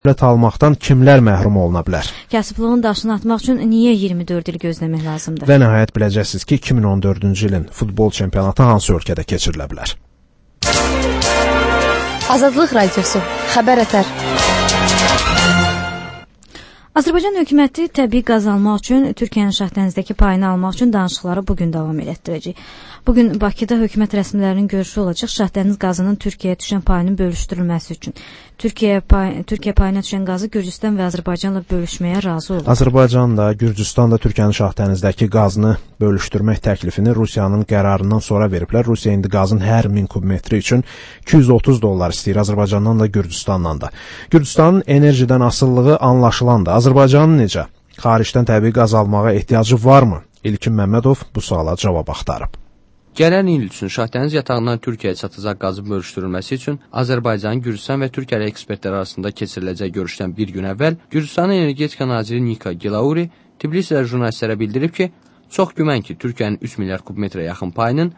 dövlət almaqdan kimlər məhrum oluna bilər? Kasıblığın daşını atmaq üçün niyə 24 il gözləmək lazımdır? Və nəhayət biləcəksiniz ki, 2014-cü ilin futbol çempionatı hansı ölkədə keçirilə bilər? Azadlıq Radiosu, xəbər ətər. Azərbaycan hökuməti təbii qaz almaq üçün Türkiyənin Şahdənizdəki payını almaq üçün danışıqları bugün davam elətdirəcək. Bugün Bakıda hökumət rəsmilərinin görüşü olacaq Şahdəniz qazının Türkiyəyə düşən payının bölüşdürülməsi üçün. Türkiyə payına düşən qazı Gürcüstan və Azərbaycanla bölüşməyə razı olub. Azərbaycan da, Gürcüstan da Türkiyənin Şahdənizdəki qazını bölüşdürmək təklifini Rusiyanın qərarından sonra veriblər. Rusiya indi qazın hər 1000 kubmetri üçün $230 istəyir, Azərbaycandan da, Gürcüstandan da. Gürcüstanın enerjidən asılılığı anlaşılandır. Azərbaycanın necə? Xaricdən təbii qaz almağa ehtiyacı varmı? İlkin Məmmədov bu suala cavab axtarıb. Gələn il üçün Şahdəniz yatağından Türkiyəyə çatacaq qazın bölüşdürülməsi üçün Azərbaycan, Gürcüstan və Türkiyə ekspertlər arasında keçiriləcək görüşdən bir gün əvvəl Gürcüstanın energetika naziri Nika Gilauri Tbilisidə jurnalistlərə bildirib ki, çox güman ki, Türkiyənin 3 milyar kubmetrə yaxın payının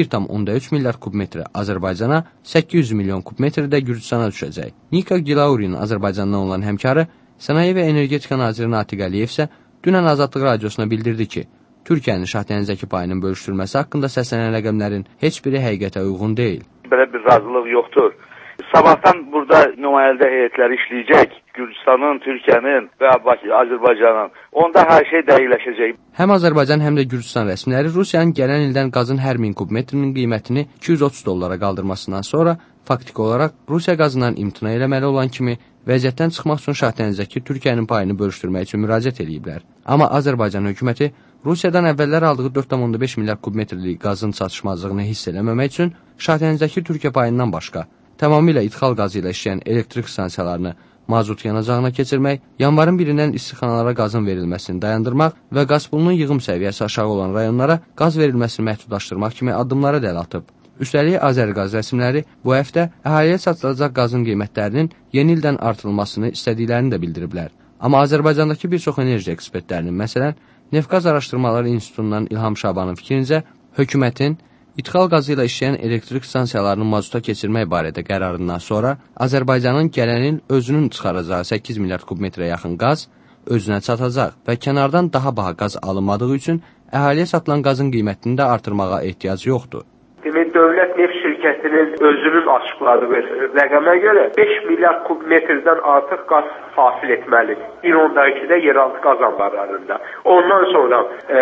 1,3 milyar kubmetrə Azərbaycana, 800 milyon kubmetrə də Gürcüstana düşəcək. Nika Gilaurinin Azərbaycandan olan həmkarı Sənaye və Energetika naziri Natiq Əliyev isə dünən Azadlıq Radiosuna bildirdi ki, Türkiyənin Şahdənizdəki payının bölüşdürülməsi haqqında səslənən rəqəmlərin heç biri həqiqətə uyğun deyil. Belə bir razılıq yoxdur. Sabahdan burada nümayəndə heyətləri işləyəcək. Gürcüstanın, Türkiyənin və Azərbaycanın. Onda hər şey dəqiqləşəcək. Həm Azərbaycan, həm də Gürcüstan rəsmiləri Rusiyanın gələn ildən qazın hər 1000 kubmetrinin qiymətini $230 qaldırmasından sonra faktiki olaraq Rusiya qazından imtina eləməli olan kimi vəziyyətdən çıxmaq üçün Şahdənizdəki Türkiyənin payını bölüşdürmək üçün müraciət ediblər. Amma Azərbaycan hökuməti Rusiyadan əvvəllər aldığı 4,5 milyar kubmetrlik qazın çatışmazlığını hiss eləməmək üçün Şahdənizdəki Türkiyə payından başqa tamamilə idxal qazı ilə işləyən elektrik stansiyalarını mazut yanacağına keçirmək, yanvarın 1-dən istixanalara qazın verilməsini dayandırmaq və qaz pulunun yığım səviyyəsi aşağı olan rayonlara qaz verilməsini məhdudlaşdırmaq kimi addımlara da əl atıb. Üstəlik, Azərqaz rəsmiləri bu həftə əhaliyə satılacaq qazın qiymətlərinin yeni ildən artırılmasını istədiklərini də bildiriblər. Amma Azərbaycandakı bir çox enerji ekspertlərinin, məsələn, Nefqaz Araşdırmaları İnstitutundan İlham Şabanın fikrincə, hökumətin idxal qazı ilə işləyən elektrik stansiyalarını mazuta keçirmək barədə qərarından sonra Azərbaycanın gələn il özünün çıxaracağı 8 milyar kubmetrə yaxın qaz özünə çatacaq və kənardan daha baha qaz alınmadığı üçün əhaliyə satılan qazın qiymətini də artırmağa ehtiyac yoxdur. Dövlət neft şirkətinin özünün açıqladığı rəqəmə görə 5 milyar kubmetrdən artıq qaz hasil etməlidir. 1.2-də yeraltı qaz anbarlarında. Ondan sonra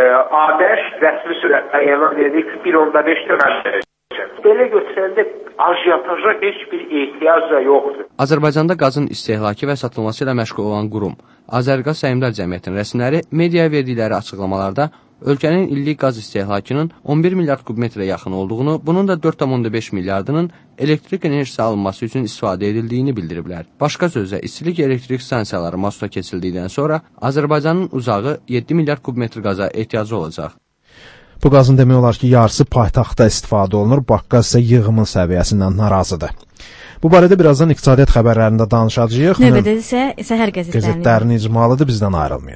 ABŞ rəsmi sürətlə elan edir ki, 1.5-də məmnundur. Belə götürəndə ajiotaja heç bir ehtiyac da yoxdur. Azərbaycanda qazın istehlakı və satılması ilə məşğul olan qurum, Azərqaz Səhmdar Cəmiyyətinin rəsmiləri mediaya verdikləri açıqlamalarda ölkənin illik qaz istehlakının 11 milyard kubmetrə yaxın olduğunu, bunun da 4,5 milyardının elektrik enerjisi alınması üçün istifadə edildiyini bildiriblər. Başqa sözlə, istilik elektrik stansiyaları mazuta keçildikdən sonra Azərbaycanın uzağı 7 milyard kubmetr qaza ehtiyacı olacaq. Bu qazın demək olar ki, yarısı paytaxtda istifadə olunur, Baqqaz isə yığımın səviyyəsindən narazıdır. Bu barədə birazdan iqtisadiyyat xəbərlərində danışacağıq. Növbədə isə səhər qəzetlərinin icmalıdır, bizdən ayrılmayın.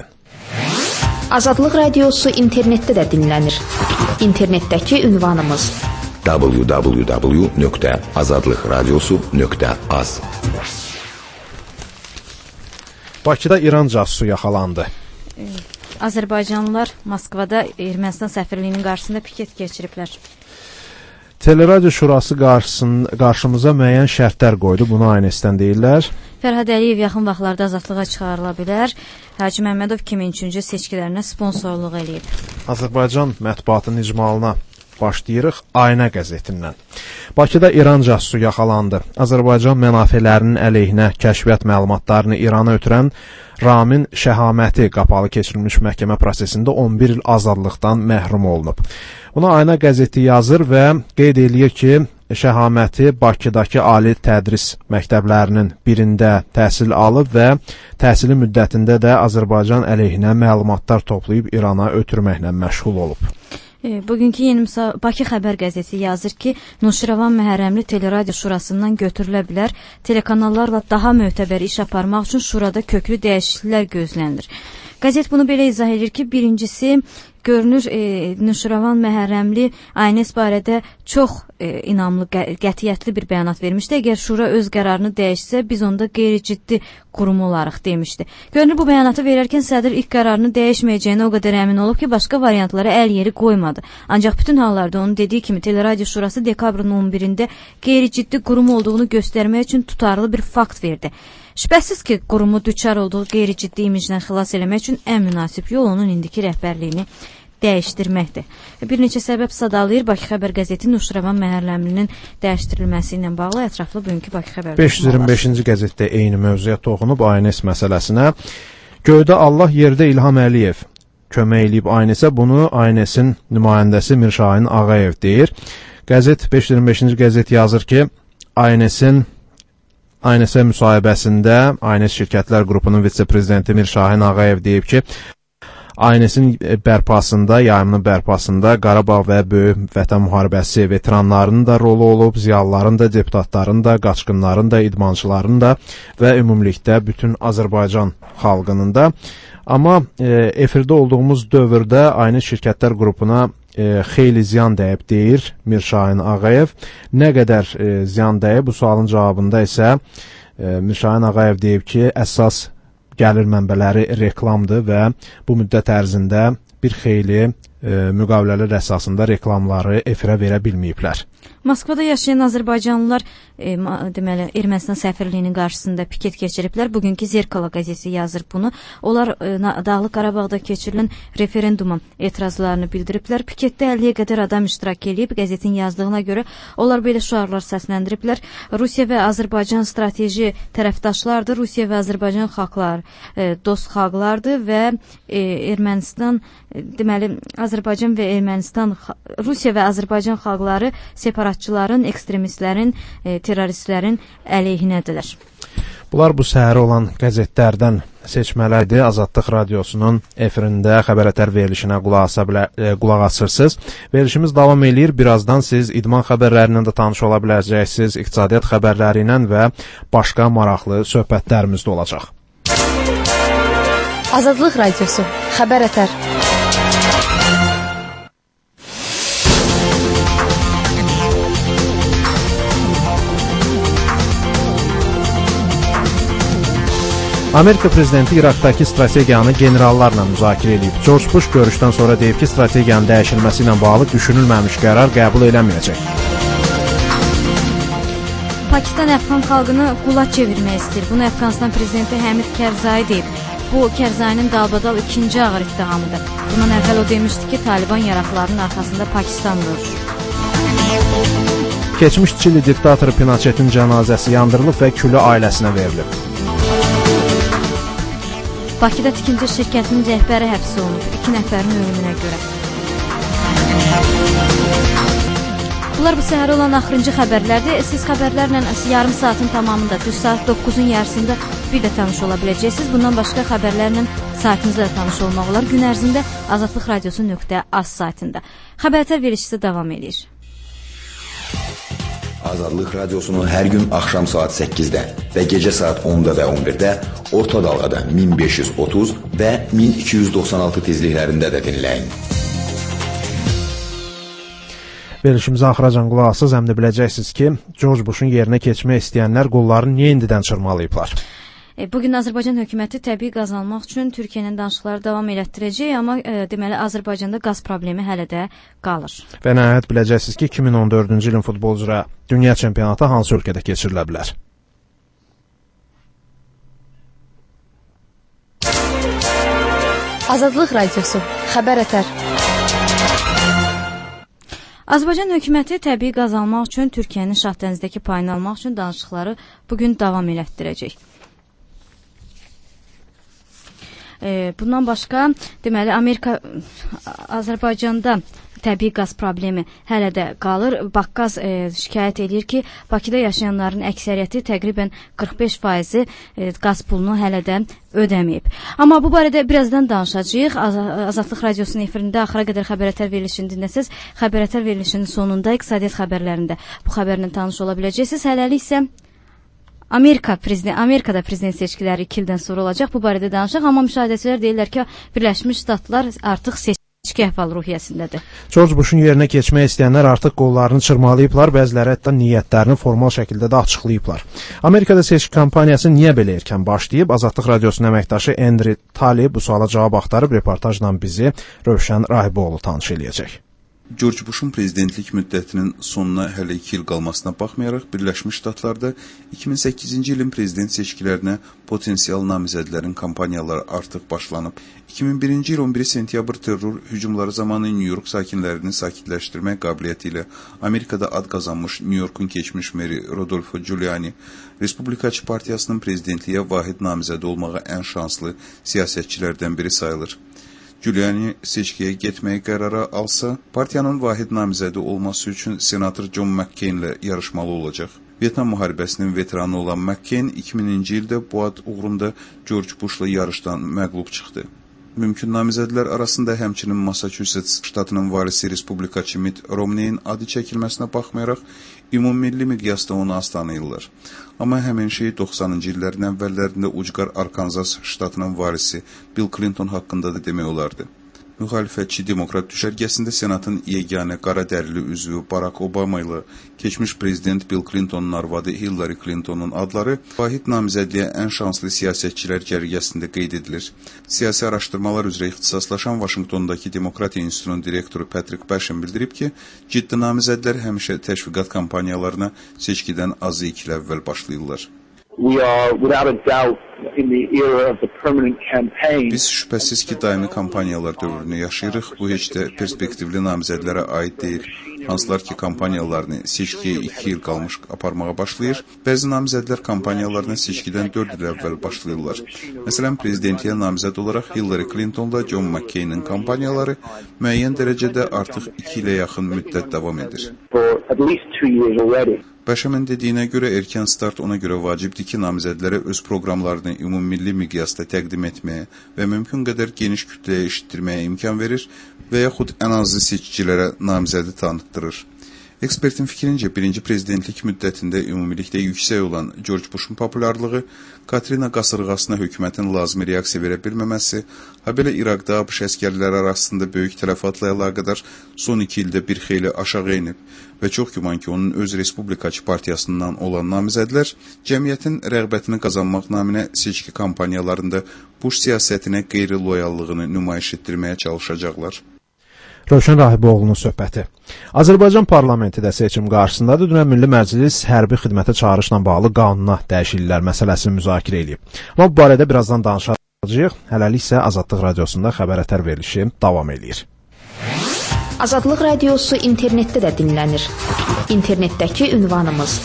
Azadlıq Radiosu internetdə də dinlənir. İnternetdəki ünvanımız www.azadlıqradiosu.az. Bakıda İran casusu yaxalandı. Azərbaycanlılar Moskvada Ermənistan səfirliyinin qarşısında piket keçiriblər. Teleradio Şurası qarşımıza müəyyən şərtlər qoydu, bunu ANS-dən deyirlər. Fərhad Əliyev yaxın vaxtlarda azadlığa çıxarıla bilər. Hacı Məmmədov 2003-cü seçkilərinə sponsorluq eləyib. Azərbaycan mətbuatının icmalına başlayırıq Ayna qəzetindən. Bakıda İran casusu yaxalandı. Azərbaycan mənafelərinin əleyhinə kəşfiyyat məlumatlarını İrana ötürən Ramin Şəhaməti qapalı keçirilmiş məhkəmə prosesində 11 il azadlıqdan məhrum olunub. Buna Ayna qəzeti yazır və qeyd eləyir ki, Şəhaməti Bakıdakı ali tədris məktəblərinin birində təhsil alıb və təhsili müddətində də Azərbaycan əleyhinə məlumatlar toplayıb İrana ötürməklə məşğul olub. Bugünkü Yeni Bakı Xəbər qəzeti yazır ki, Nuşirəvan Məhərrəmli Teleradio Şurasından götürülə bilər. Telekanallarla daha mötəbər iş aparmaq üçün şurada köklü dəyişikliklər gözlənilir. Qəzet bunu belə izah edir ki, birincisi görünür Nuşiravan Məhərrəmli Aynes barədə çox inamlı, qətiyyətli bir bəyanat vermişdi. Əgər şura öz qərarını dəyişsə, biz onda qeyri-ciddi qurum olarıq demişdi. Görünür bu bəyanatı verərkən sədr ilk qərarını dəyişməyəcəyinə o qədər əmin olub ki, başqa variantlara əl yeri qoymadı. Ancaq bütün hallarda onun dediyi kimi Teleradio Şurası dekabrın 11-də qeyri-ciddi qurum olduğunu göstərmək üçün tutarlı bir fakt verdi. Şübhəsiz ki, qurumu düçar olduğu qeyri-ciddi imicdən xilas eləmək üçün ən münasib yol onun indiki rəhbərliyini dəyişdirməkdir. Bir neçə səbəb sadalayır. Bakı Xəbər qəzeti Nuşiravan Məhərrəmlinin dəyişdirilməsi ilə bağlı ətraflı bugünkü Bakı Xəbər 525-ci qəzetdə eyni mövzuya toxunub Aynes məsələsinə. Göydə Allah, yerdə İlham Əliyev kömək eləyib Aynesə, bunu Aynesin nümayəndəsi Mirşahin Ağayev deyir. Qəzet 525-ci qəzet yazır ki, Aynesə müsahibəsində Aynes Şirkətlər Qrupunun vitse-prezidenti Mirşahin Ağayev deyib ki, Aynesin bərpasında, yayımının bərpasında Qarabağ və Böyük Vətən müharibəsi veteranlarının da rolu olub, ziyalıların da, deputatların da, qaçqınların da, idmançıların da və ümumilikdə bütün Azərbaycan xalqının da. Amma efirdə olduğumuz dövrdə Aynes Şirkətlər Qrupuna xeyli ziyan dəyib deyir Mirşahin Ağayev. Nə qədər ziyan dəyib? Bu sualın cavabında isə Mirşahin Ağayev deyib ki, əsas gəlir mənbələri reklamdır və bu müddət ərzində bir xeyli müqavilələr əsasında reklamları efirə verə bilməyiblər. Moskvada yaşayan Azərbaycanlılar deməli Ermənistan səfirliyinin qarşısında piket keçiriblər. Bugünkü Zerkala qəzeti yazır bunu. Onlar Dağlıq Qarabağda keçirilən referenduma etirazlarını bildiriblər. Piketdə 50-yə qədər adam iştirak edib. Qəzetin yazdığına görə onlar belə şüarlar səsləndiriblər. Rusiya və Azərbaycan strateji tərəfdaşlardır. Rusiya və Azərbaycan xalqları dost xalqlardır və Ermənistan deməli Azərbaycan və Ermənistan, Rusiya və Azərbaycan xalqları separatçıların, ekstremistlərin, terroristlərin əleyhinədirlər. Bunlar bu səhər olan qəzetlərdən seçmələrdir. Azadlıq Radiosunun efirində xəbərətər verilişinə qulaq asırsınız. Verilişimiz davam eləyir. Birazdan siz idman xəbərlərindən də tanış ola biləcəksiniz, iqtisadiyyat xəbərləri ilə və başqa maraqlı söhbətlərimiz də olacaq. Azadlıq Radiosu, xəbərətər. Amerika prezidenti İraqdakı strategiyanı generallarla müzakirə edib. George Bush görüşdən sonra deyib ki, strategiyanın dəyişilməsi ilə bağlı düşünülməmiş qərar qəbul eləməyəcək. Pakistan Əfqan xalqını qula çevirmək istəyir. Bunu Əfqanistan prezidenti Həmid Kərzai deyib. Bu Kərzainin dalbadal ikinci ağır ittihamıdır. Bundan əvvəl o demişdi ki, Taliban yaraqlarının arxasında Pakistan durur. Keçmiş Çili diktatoru Pinochetin cənazəsi yandırılıb və külü ailəsinə verilib. Bakıda tikinti şirkətinin rəhbəri həbs olunub 2 nəfərin ölümünə görə. Bunlar bu səhər olan axırıncı xəbərlərdir. Siz xəbərlərlə yarım saatın tamamında, düz saat 9-un yarısında bir də tanış ola biləcəksiniz. Bundan başqa xəbərlərlə saitimizdə də tanış olmaq olar. Gün ərzində azadlıqradiosu.az saytında. Xəbərlər verilişi davam edir. Azadlıq Radiosunu hər gün axşam saat 8-də və gecə saat 10-da və 11-də orta dalğada 1530 və 1296 tezliklərində də dinləyin. Verilişimizə axıracan qulaq asız, həm də biləcəksiniz ki, George Bush'un yerinə keçmək istəyənlər qollarını niyə indidən çırmalayıblar? Bugün Azərbaycan hökuməti təbii qaz almaq üçün Türkiyə ilə danışıqları davam elətdirəcək, amma deməli Azərbaycanda qaz problemi hələ də qalır. Və nəhayət biləcəksiniz ki, 2014-cü ilin futbolculara dünya çempionatı hansı ölkədə keçirilə bilər? Azadlıq Radiosu, xəbərətər. Azərbaycan hökuməti təbii qaz almaq üçün Türkiyənin Şahdənizdəki payını almaq üçün danışıqları bugün davam elətdirəcək. Bundan başqa, deməli, Amerika Azərbaycanda təbii qaz problemi hələ də qalır. Baqqaz şikayət edir ki, Bakıda yaşayanların əksəriyyəti təqribən 45% qaz pulunu hələ də ödəməyib. Amma bu barədə birazdan danışacağıq. Azadlıq Radiosunun efirində axıra qədər xəbərətər verilişini dinləsəz, xəbərətər verilişinin sonunda iqtisadiyyat xəbərlərində bu xəbərlə tanış ola biləcəksiniz. Hələlik isə Amerikada prezident seçkiləri 2 ildən sonra olacaq. Bu barədə danışaq, amma müşahidəçilər deyirlər ki, Birləşmiş Ştatlar artıq seçki əhval-ruhiyyəsindədir. George Bush'un yerinə keçmək istəyənlər artıq qollarını çırmalayıblar, bəziləri hətta niyyətlərini formal şəkildə də açıqlayıblar. Amerikada seçki kampaniyası niyə belə erkən başlayıb? Azadlıq Radiosunun əməkdaşı Andrew Talley bu suala cavab axtarıb, reportajla bizi Rövşən Rahiboğlu tanış eləyəcək. George Bush'un prezidentlik müddətinin sonuna hələ 2 il qalmasına baxmayaraq, Birləşmiş Ştatlarda 2008-ci ilin prezident seçkilərinə potensial namizədlərin kampaniyaları artıq başlanıb. 2001-ci il 11 sentyabr terror hücumları zamanı New York sakinlərini sakitləşdirmək qabiliyyəti ilə Amerikada ad qazanmış New York'un keçmiş meri Rodolfo Giuliani, Respublikaçı Partiyasının prezidentliyə vahid namizədi olmağa ən şanslı siyasətçilərdən biri sayılır. Giuliani seçkiyə getməyi qərara alsa, partiyanın vahid namizədi olması üçün senator John McCain ilə yarışmalı olacaq. Vyetnam müharibəsinin veteranı olan McCain 2000-ci ildə bu ad uğrunda George Bush'la yarışdan məğlub çıxdı. Mümkün namizədlər arasında həmçinin Massachusetts ştatının varisi Respublikaçı Mitt Romney'in adı çəkilməsinə baxmayaraq, ümummilli miqyasda onu az tanıyırlar. Amma həmin şey 90-cı illərin əvvəllərində ucqar Arkansas ştatının varisi Bill Clinton haqqında da demək olardı. Müxalifətçi demokrat düşərgəsində senatın yeganə qara dərili üzvü Barack Obama ilə keçmiş prezident Bill Clintonun arvadı Hillary Clintonun adları vahid namizədliyə ən şanslı siyasətçilər cərgəsində qeyd edilir. Siyasi araşdırmalar üzrə ixtisaslaşan Vaşinqtondakı Demokratiya İnstitutunun direktoru Patrick Basham bildirib ki, ciddi namizədlər həmişə təşviqat kampaniyalarına seçkidən azı 2 il əvvəl başlayırlar. Biz şübhəsiz ki, daimi kampaniyalar dövrünü yaşayırıq. Bu heç də perspektivli namizədlərə aid deyil. Hansılar ki, kampaniyalarını seçkiyə 2 il qalmış aparmağa başlayır. Bəzi namizədlər kampaniyalarına seçkidən 4 il əvvəl başlayırlar. Məsələn, prezidentliyə namizəd olaraq Hillary Clinton'la John McCain'in kampaniyaları müəyyən dərəcədə artıq 2 ilə yaxın müddət davam edir. Bəşəmin dediyinə görə erkən start ona görə vacibdir ki, namizədlərə öz proqramlarını ümummilli miqyasda təqdim etməyə və mümkün qədər geniş kütləyə eşitdirməyə imkan verir və yaxud ən azı seçicilərə namizədi tanıtdırır. Ekspertin fikrincə, birinci prezidentlik müddətində ümumilikdə yüksək olan George Bush'un populyarlığı, Katrina qasırğasına hökumətin lazımi reaksiya verə bilməməsi, habelə İraqda ABŞ əskərləri arasında böyük tələfatla əlaqədar son 2 ildə bir xeyli aşağı enib və çox güman ki, onun öz Respublikaçı partiyasından olan namizədlər cəmiyyətin rəğbətini qazanmaq naminə seçki kampaniyalarında Bush siyasətinə qeyri-loyallığını nümayiş etdirməyə çalışacaqlar. Rövşən Rahiboğlu'nun söhbəti. Azərbaycan parlamenti də seçim qarşısındadır. Dünən Milli Məclis hərbi xidmətə çağırışla bağlı qanuna dəyişikliklər məsələsini müzakirə edib. Amma bu barədə birazdan danışacağıq. Hələlik isə Azadlıq Radiosunda xəbər ətər verilişi davam edir. Azadlıq Radiosu internetdə də dinlənir. İnternetdəki ünvanımız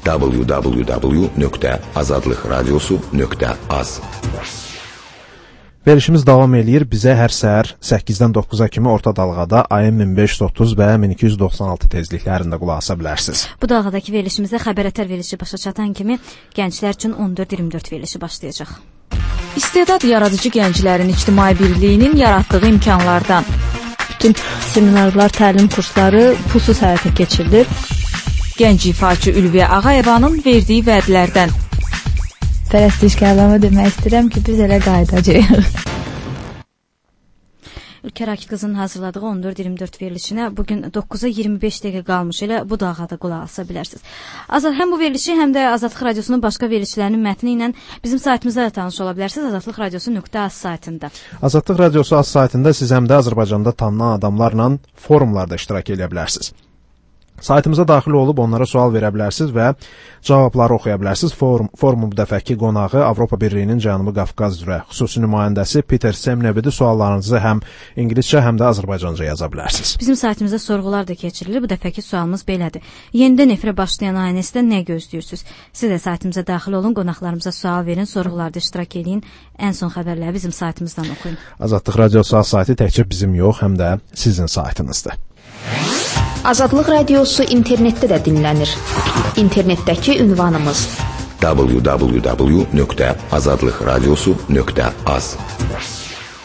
www.azadlıqradiosu.az. Verilişimiz davam eləyir. Bizə hər səhər 8-dən 9-a kimi orta dalğada AM 1530 və 1296 tezliklərində qulaq asa bilərsiniz. Bu dalğadakı verilişimizdə xəbər ətər verilişi başa çatan kimi gənclər üçün 14-24 verilişi başlayacaq. İstedad yaradıcı gənclərin ictimai birliyinin yaratdığı imkanlardan. Bütün seminarlar, təlim kursları pulsuz həyata keçirilir. Gənc ifaçı Ülviyə Ağayevanın verdiyi vədlərdən. Pərəstişkarlarıma demək istəyirəm ki, biz elə qayıdacağıq. Ülkər Akif qızının hazırladığı 14-24 verilişinə bugün 9-a 25 dəqiqə qalmış elə bu dalğada qulaq asa bilərsiniz. Həm bu verilişi, həm də Azadlıq Radiosunun başqa verilişlərinin mətni ilə bizim saytımızda da tanış ola bilərsiniz. azadlıqradiosu.az saytında. Azadlıq Radiosu az saytında siz həm də Azərbaycanda tanınan adamlarla forumlarda iştirak edə bilərsiniz. Saytımıza daxil olub onlara sual verə bilərsiniz və cavabları oxuya bilərsiniz. Forumun bu dəfəki qonağı Avropa Birliyinin Cənubi Qafqaz üzrə xüsusi nümayəndəsi Peter Semnevidir. Suallarınızı həm ingiliscə, həm də Azərbaycanca yaza bilərsiniz. Bizim saytımızda sorğular da keçirilir. Bu dəfəki sualımız belədir. Yenidən efirə başlayan ayinəsində nə gözləyirsiniz? Siz də saytımıza daxil olun, qonaqlarımıza sual verin, sorğularda iştirak edin. Ən son xəbərləri bizim saytımızdan oxuyun. Azadlıq Radiosu saytı təkcə bizim yox, həm də sizin saytınızdır. Azadlıq Radiosu internetdə də dinlənir. İnternetdəki ünvanımız www.azadlıqradiosu.az.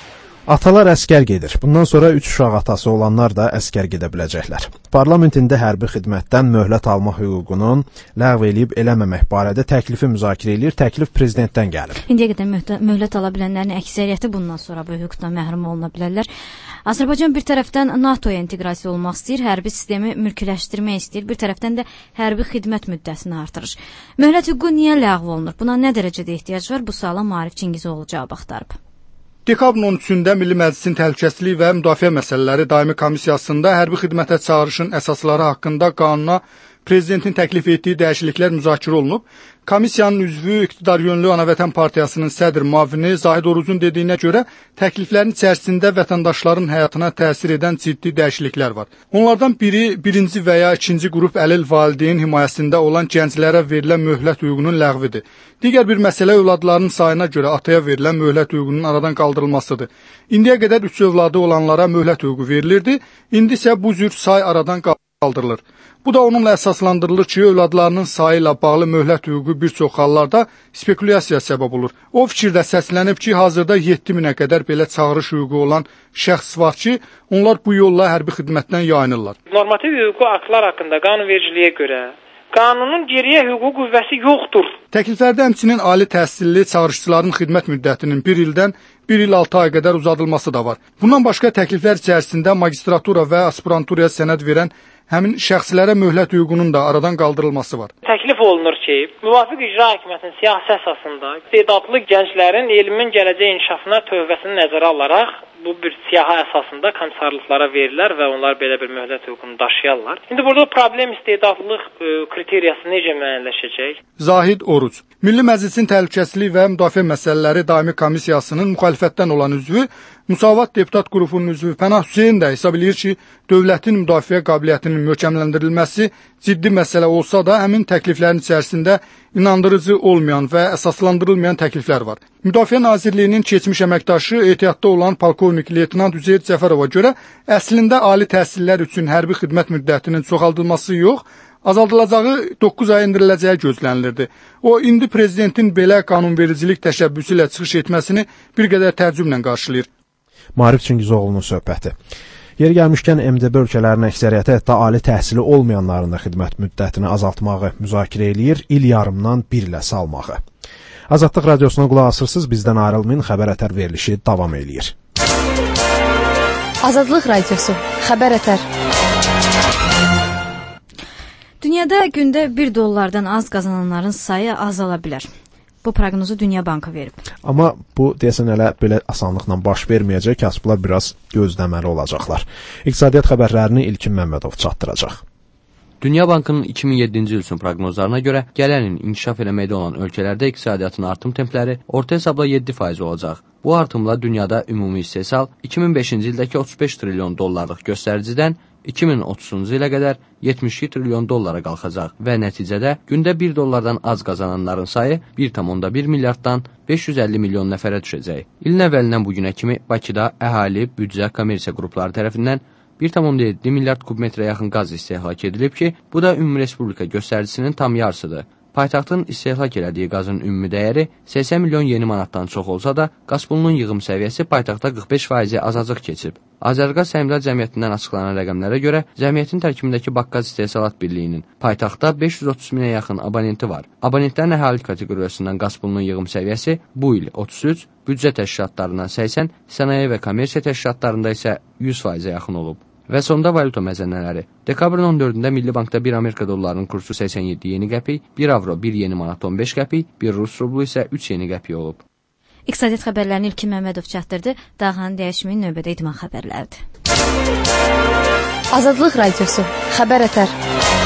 Atalar əskər gedir. Bundan sonra 3 uşaq atası olanlar da əskər gedə biləcəklər. Parlamentində hərbi xidmətdən möhlət alma hüququnun ləğv edib eləməmək barədə təklifi müzakirə edir. Təklif prezidentdən gəlir. İndiyə qədər möhlət ala bilənlərin əksəriyyəti bundan sonra bu hüquqdan məhrum oluna bilərlər. Azərbaycan bir tərəfdən NATO-ya inteqrasiya olmaq istəyir, hərbi sistemi mülkiləşdirmək istəyir, bir tərəfdən də hərbi xidmət müddətini artırır. Möhlət hüququ niyə ləğv olunur? Buna nə dərəcədə ehtiyac var? Bu suala Maarif Çingizoğlu cavab axtarıb. Dekabrın 13-də Milli Məclisin Təhlükəsizlik və Müdafiə Məsələləri Daimi Komissiyasında hərbi xidmətə çağırışın əsasları haqqında qanuna prezidentin təklif etdiyi dəyişikliklər müzakirə olunub. Komissiyanın üzvü İqtidar Yönlü Anavətən Partiyasının sədr müavini Zahid Orucun dediyinə görə təkliflərin içərisində vətəndaşların həyatına təsir edən ciddi dəyişikliklər var. Onlardan biri birinci və ya ikinci qrup əlil valideyn himayəsində olan gənclərə verilən möhlət hüququnun ləğvidir. Digər bir məsələ övladlarının sayına görə ataya verilən möhlət hüququnun aradan qaldırılmasıdır. İndiyə qədər 3 övladı olanlara möhlət hüququ verilirdi, indi isə bu cür say aradan qaldırılır. Bu da onunla əsaslandırılır ki, övladlarının sayı ilə bağlı möhlət hüququ bir çox hallarda spekulyasiya səbəb olur. O fikirdə səslənib ki, hazırda 7000-ə qədər belə çağırış hüququ olan şəxs var ki, onlar bu yolla hərbi xidmətdən yayınırlar. Normativ hüquqi aktlar haqqında qanunvericiliyə görə qanunun geriyə hüquq qüvvəsi yoxdur. Təkliflərdə həmçinin ali təhsilli çağırışçıların xidmət müddətinin 1 ildən 1 il 6 ay qədər uzadılması da var. Bundan başqa təkliflər içərisində magistratura və aspiranturaya sənəd verən həmin şəxslərə möhlət hüququnun da aradan qaldırılması var. Təklif olunur ki, müvafiq icra hakimiyyətinin siyasi əsasında istedadlı gənclərin elmin gələcək inkişafına tövbəsini nəzərə alaraq bu bir siyahı əsasında komissarlıqlara verirlər və onlar belə bir möhlət hüququnu daşıyarlar. İndi burada problem istedadlılıq kriteriyası necə müəyyənləşəcək? Zahid Oruc, Milli Məclisin Təhlükəsizlik və Müdafiə Məsələləri Daimi Komissiyasının müxalifətdən olan üzvü, Müsavat Deputat qrupunun üzvü Pənah Hüseyn də hesab edir ki, dövlətin müdafiə qabiliyyətinin möhkəmləndirilməsi ciddi məsələ olsa da, həmin təkliflərin içərisində inandırıcı olmayan və əsaslandırılmayan təkliflər var. Müdafiə Nazirliyinin keçmiş əməkdaşı ehtiyatda olan polkovnik leytenant Üzeyir Cəfərova görə əslində ali təhsillər üçün hərbi xidmət müddətinin çoxaldılması yox, azaldılacağı 9 ay endiriləcəyi gözlənilirdi. O, indi prezidentin belə qanunvericilik təşəbbüsü ilə çıxış etməsini bir qədər təəccüblə qarşılayır. Maarif Çingizoğlu'nun söhbəti. Yeri gəlmişkən MDB ölkələrinin əksəriyyəti hətta ali təhsili olmayanların da xidmət müddətini azaltmağı müzakirə eləyir, il yarımdan 1 ilə salmağı. Azadlıq radiosuna qulaq asırsınız, bizdən ayrılmayın, xəbər ətər verilişi davam eləyir. Azadlıq radiosu, xəbər ətər. Dünyada gündə $1 az qazananların sayı azala bilər. Bu proqnozu Dünya Bankı verib. Amma bu deyəsən elə belə asanlıqla baş verməyəcək, kasıblar biraz gözləməli olacaqlar. İqtisadiyyat xəbərlərini İlkin Məmmədov çatdıracaq. Dünya Bankının 2007-ci il üçün proqnozlarına görə gələnin inkişaf eləməkdə olan ölkələrdə iqtisadiyyatın artım templəri orta hesabla 7% olacaq. Bu artımla dünyada ümumi istehsal 2005-ci ildəki 35 trilyon dollarlıq göstəricidən 2030-cu ilə qədər 72 trilyon dollara qalxacaq və nəticədə gündə $1 az qazananların sayı 1,1 milyarddan 550 milyon nəfərə düşəcək. İlin əvvəlindən bugünə kimi Bakıda əhali, büdcə, kommersiya qrupları tərəfindən 1,7 milyard kubmetrə yaxın qaz istehlak edilib ki, bu da ümumi respublika göstəricisinin tam yarısıdır. Paytaxtın istehlak elədiyi qazın ümumi dəyəri 80 milyon yeni manatdan çox olsa da, qaz pulunun yığım səviyyəsi paytaxtda 45% azacıq keçib. Azərqaz Səhmdar Cəmiyyətindən açıqlanan rəqəmlərə görə, cəmiyyətin tərkibindəki Baqqaz İstehsalat Birliyinin paytaxtda 530 minə yaxın abonenti var. Abonentlərin əhali kateqoriyasından qaz pulunun yığım səviyyəsi bu il 33, büdcə təşkilatlarından 80, sənaye və kommersiya təşkilatlarında isə 100%-ə yaxın olub. Və sonda valyuta məzənnələri. Dekabrın 14-də Milli Bankda 1 Amerika dollarının kursu 87 yeni qəpik, 1 avro 1 yeni manat 15 qəpik, 1 Rus rublu isə 3 yeni qəpik olub. İqtisadiyyat xəbərlərini İlkin Məmmədov çatdırdı. Dağhanın dəyişməyin növbədə idman xəbərləridir. Azadlıq radiosu, xəbər ətər.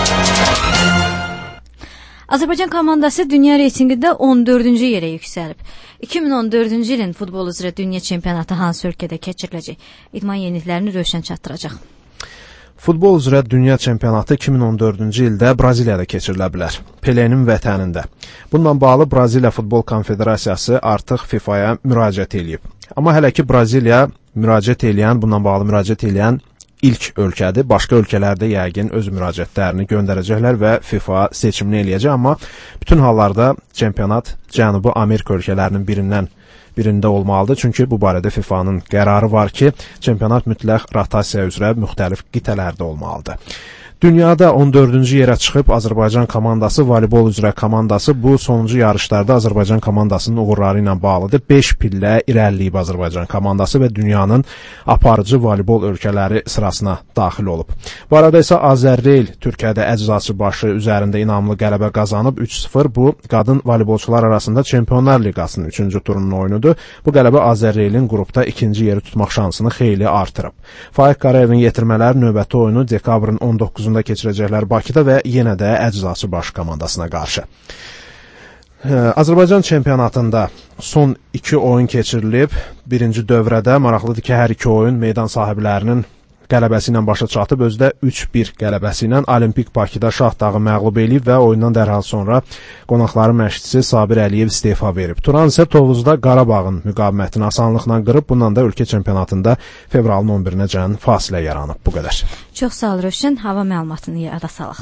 Azərbaycan komandası dünya reytinqində 14-cü yerə yüksəlib. 2014-cü ilin futbol üzrə dünya çempionatı hansı ölkədə keçiriləcək? İdman yeniliklərini Rövşən çatdıracaq. Futbol üzrə dünya çempionatı 2014-cü ildə Braziliyada keçirilə bilər. Pelenin vətənində. Bununla bağlı Braziliya Futbol Konfederasiyası artıq FIFA-ya müraciət edib. Amma hələ ki Braziliya bununla bağlı müraciət edən ilk ölkədir. Başqa ölkələrdə yəqin öz müraciətlərini göndərəcəklər və FIFA seçimini eləyəcək, amma bütün hallarda çempionat Cənubi Amerika ölkələrinin birində olmalıdır. Çünki bu barədə FIFA-nın qərarı var ki, çempionat mütləq rotasiya üzrə müxtəlif qitələrdə olmalıdır. Dünyada 14-cü yerə çıxıb Azərbaycan komandası, voleybol üzrə komandası bu sonuncu yarışlarda Azərbaycan komandasının uğurları ilə bağlıdır. 5 pillə irəliləyib Azərbaycan komandası və dünyanın aparıcı voleybol ölkələri sırasına daxil olub. Bu arada isə Azərreyl Türkiyədə əczaçı başı üzərində inamlı qələbə qazanıb 3-0. Bu, qadın voleybolçular arasında Çempionlar Liqasının 3-cü turunun oyunudur. Bu qələbə Azərreylin qrupda ikinci yeri tutmaq şansını xeyli artırıb. Faiq Qarayevin yetirmələri növbəti oyunu dekabrın 19-da keçirəcəklər Bakıda və yenə də əczaçı baş komandasına qarşı. Azərbaycan çempionatında son 2 oyun keçirilib. Birinci dövrədə maraqlıdır ki, hər iki oyun meydan sahiblərinin qələbəsi ilə başa çatıb, özdə 3-1 qələbəsi ilə Olimpik Bakıda Şahdağı məğlub eləyib və oyundan dərhal sonra qonaqların məşqçisi Sabir Əliyev istefa verib. Turan isə Tovuzda Qarabağın müqavimətini asanlıqla qırıb, bundan da ölkə çempionatında fevralın 11-nəcən fasilə yaranıb. Bu qədər. Çox sağ ol Rövşən, hava məlumatını yada salaq.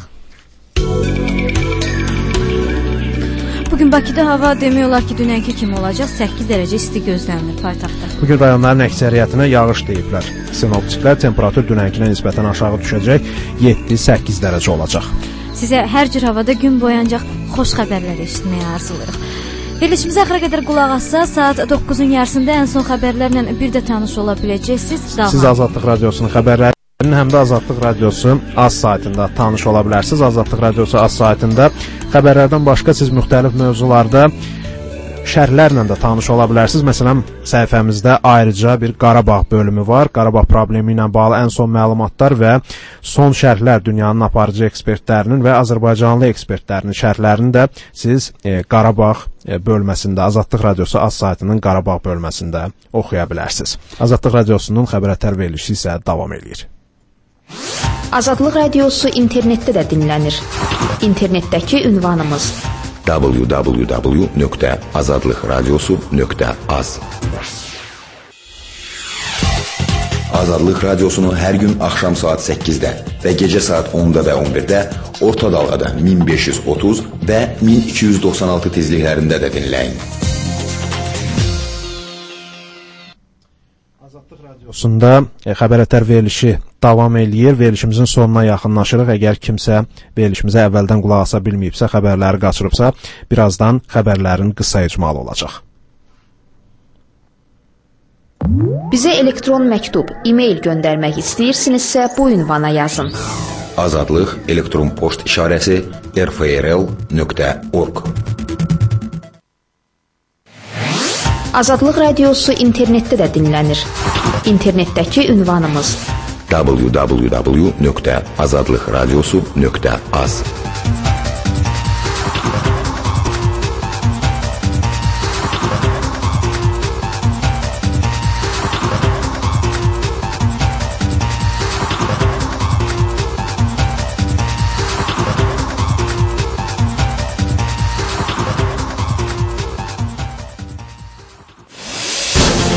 Bugün Bakıda hava demək olar ki, dünənki kimi olacaq, 8 dərəcə isti gözlənilir paytaxtda. Bugün rayonların əksəriyyətinə yağış deyiblər. Sinoptiklər temperatur dünənkinə nisbətən aşağı düşəcək, 7-8 dərəcə olacaq. Sizə hər cür havada gün boyu ancaq xoş xəbərlər eşitməyə arzulayırıq. Verilişimizə axıra qədər qulaq assa, saat 9-un yarısında ən son xəbərlərlə bir də tanış ola biləcəksiniz. Siz Azadlıq Radiosunun xəbərləri həm də Azadlıq Radiosu AZ saytında tanış ola bilərsiniz. Azadlıq Radiosu AZ saytında xəbərlərdən başqa siz müxtəlif mövzularda şərhlərlə də tanış ola bilərsiniz. Məsələn, səhifəmizdə ayrıca bir Qarabağ bölümü var. Qarabağ problemi ilə bağlı ən son məlumatlar və son şərhlər dünyanın aparıcı ekspertlərinin və Azərbaycanlı ekspertlərinin şərhlərini də siz Qarabağ bölməsində, Azadlıq Radiosu AZ saytının Qarabağ bölməsində oxuya bilərsiniz. Azadlıq Radiosunun xəbər verilişi isə davam edir. Azadlıq Radiosu internetdə də dinlənir. İnternetdəki ünvanımız www.azadlıqradiosu.az. Azadlıq Radiosunu hər gün axşam saat 8-də və gecə saat 10-da və 11-də orta dalğada 1530 və 1296 tezliklərində də dinləyin. Azadlıq Radiosunda xəbər verilişi davam eləyir. Verilişimizin sonuna yaxınlaşırıq. Əgər kimsə verilişimizə əvvəldən qulaq asa bilməyibsə, xəbərləri qaçırıbsa, birazdan xəbərlərin qısa icmalı olacaq. Bizə elektron məktub, e-mail göndərmək istəyirsinizsə, bu ünvana yazın. Azadlıq elektron poçt işarəsi rfrl.org. Azadlıq Radiosu internetdə də dinlənir. İnternetdəki ünvanımız www.azadlıqradiosu.az.